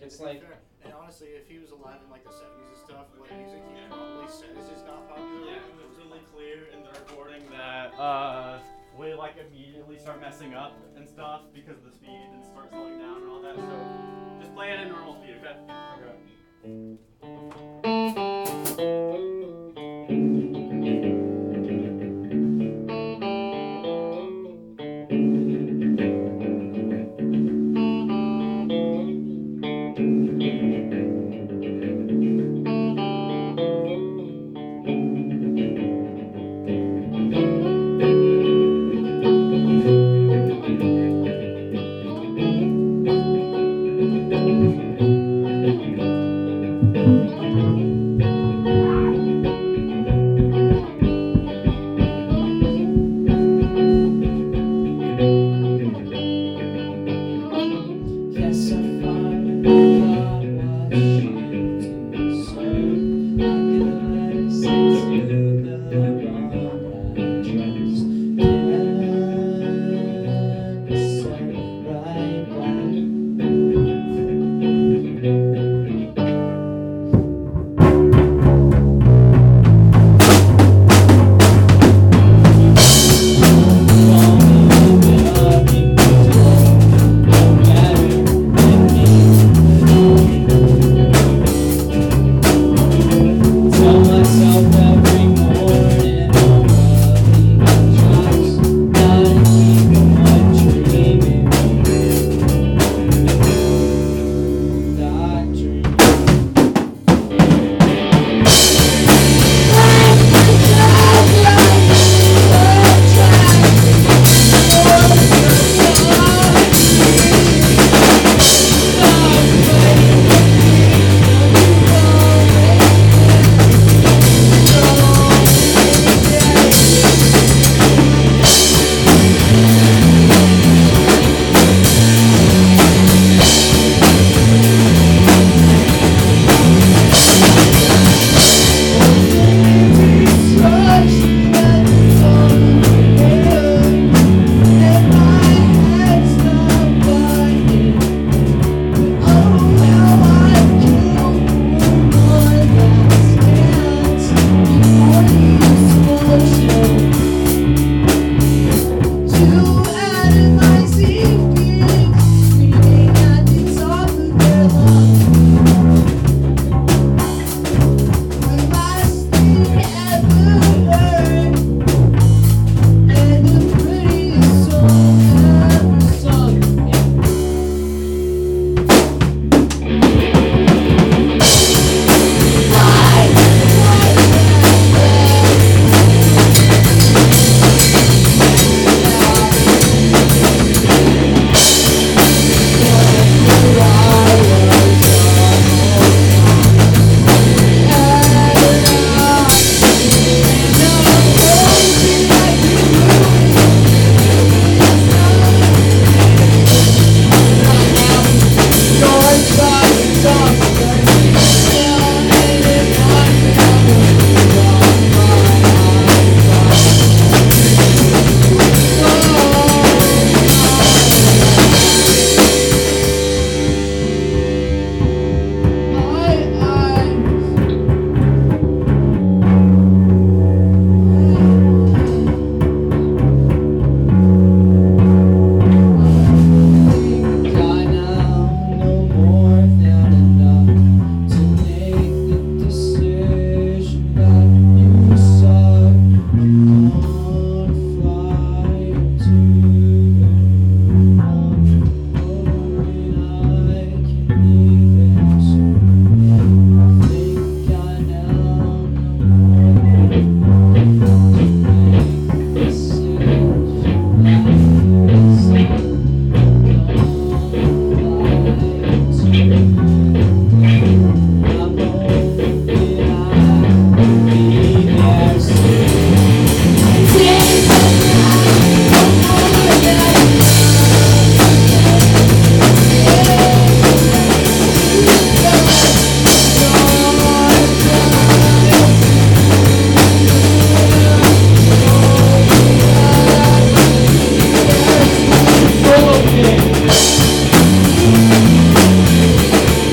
It's like, Fair. And honestly, if he was alive in like the 70s and stuff, what music he probably said is just not popular. Yeah, it was really clear in the recording that we like immediately start messing up and stuff because of the speed and start slowing down and all that. So just play it at normal speed, okay? okay.